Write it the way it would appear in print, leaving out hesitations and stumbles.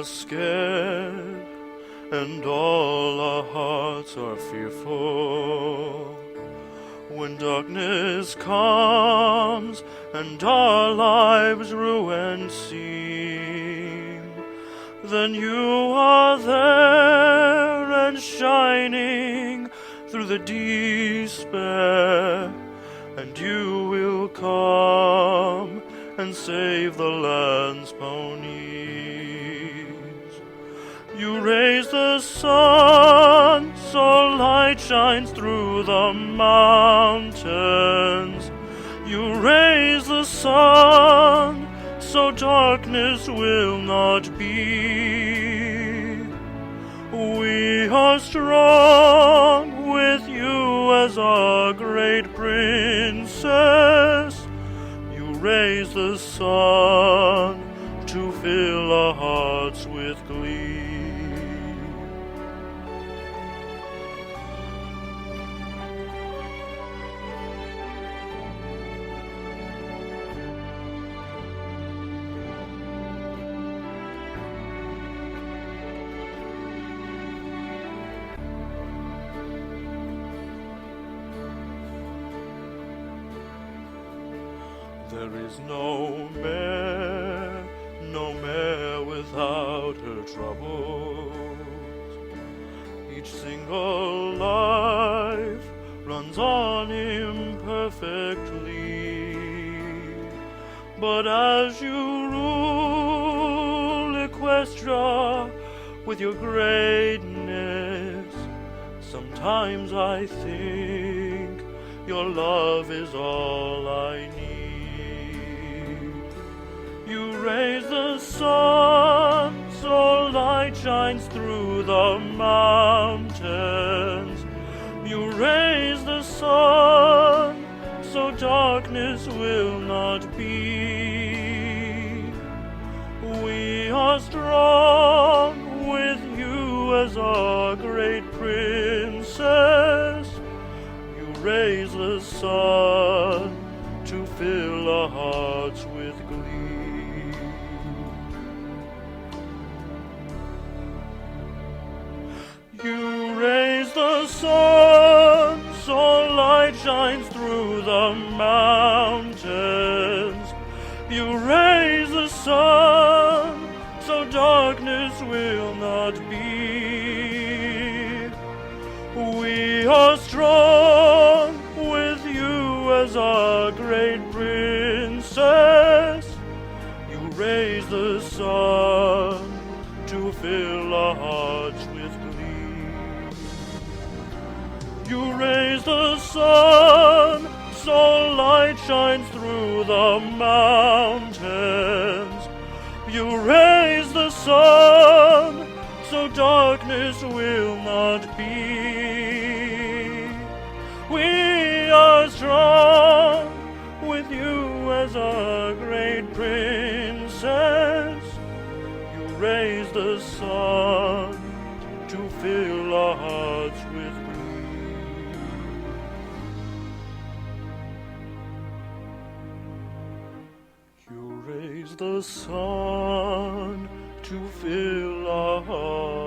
are scared, and all our hearts are fearful. When darkness comes and our lives ruined seem, then you are there and shining through the despair, and you will come and save the land's ponies. You raise the sun so light shines through the mountains. You raise the sun so darkness will not be. We are strong with you as our great princess. You raise the sun to fill our hearts with glee. There is no mare without her troubles. Each single life runs on imperfectly. But as you rule Equestria with your greatness, sometimes I think your love is all I need. You raise the sun so light shines through the mountains. You raise the sun so darkness will not be. We are strong with you as our great princess. You raise the sun to fill our hearts with glee. You raise the sun so light shines through the mountains. You raise the sun so darkness will not be. We are strong with you as our great princess. You raise the sun to fill our hearts with glee. You raise the sun so light shines through the mountains. You raise the sun so darkness will not be. We are strong with you as our great princess. You raise the sun to fill our hearts with glee. You raise the sun to fill our hearts